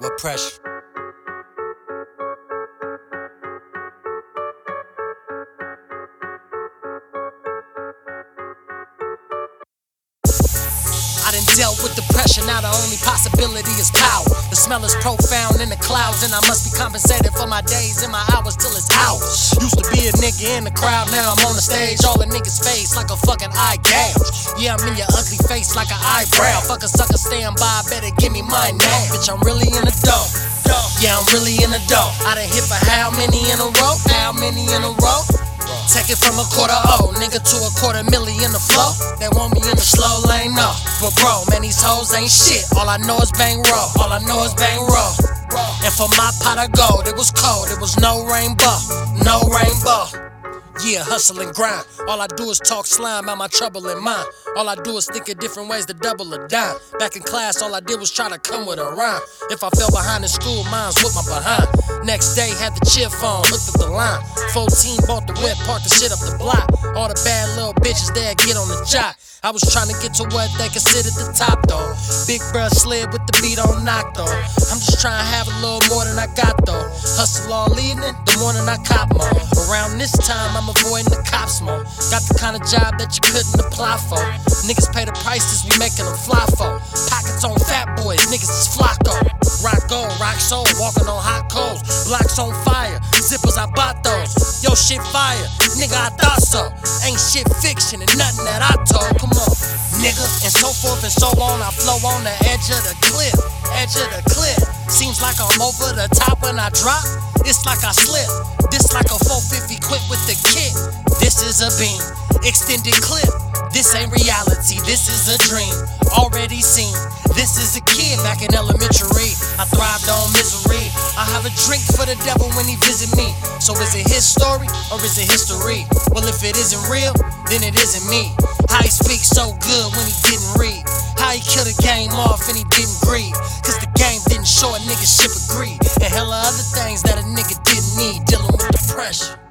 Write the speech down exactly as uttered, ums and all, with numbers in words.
What pressure? I done dealt with the pressure, now the only possibility is power. The smell is profound in the clouds, and I must be compensated for my days and my hours till it's hours. Used to be a nigga in the crowd, now I'm on the stage. All a nigga's face like a fucking eye gouge. Yeah, I'm in your ugly face like an eyebrow. Fuck a sucker, stand by, better give me mine now. Bitch, I'm really in the dough. Yeah, I'm really in the dough. I done hit for how many in a row? How many in a row? Take it from a quarter O, nigga, to a quarter million in the flow. They want me in the slow lane, no. But bro, man, these hoes ain't shit. All I know is bang roll. All I know is bang roll. And for my pot of gold, it was cold. It was no rainbow, no rainbow. Yeah, hustle and grind. All I do is talk slime about my trouble in mind. All I do is think of different ways to double or dime. Back in class, all I did was try to come with a rhyme. If I fell behind in school, mine's with my behind. Next day, had the chip phone, looked at the line. fourteen, bought the whip, parked the shit up the block. All the bad little bitches there get on the jock. I was trying to get to what they considered the top, though. Big bruh slid with the beat on knock, though. I'm just trying to have a little more than I got, though. Hustle all evening, the morning I cop more. Around this time, I'm avoiding the cops more. Got the kind of job that you couldn't apply for. Niggas pay the prices we making them fly for. Pockets on fat boys, niggas is flocko. Rock gold, rock soul, walking on hot coals. Blocks on fire, zippers, I bought those. Yo, shit fire, nigga, I thought so. Ain't shit fiction and nothing that I told. Come on, nigga, and so forth and so on. I flow on the edge of the cliff, edge of the cliff. Seems like I'm over the top when I drop. It's like I slip. This like a four fifty quick with the kick. This is a beam, extended clip. This ain't reality, this is a dream. Already seen, this is a kid back in elementary. I thrived on misery. I have a drink for the devil when he visit me. So is it his story or is it history? Well, if it isn't real, then it isn't me. How he speaks so good when he didn't read. How he killed the game off and he didn't grieve. Cause the game didn't show a nigga ship of greed. And hella other things that a nigga didn't need. Dealing with the pressure.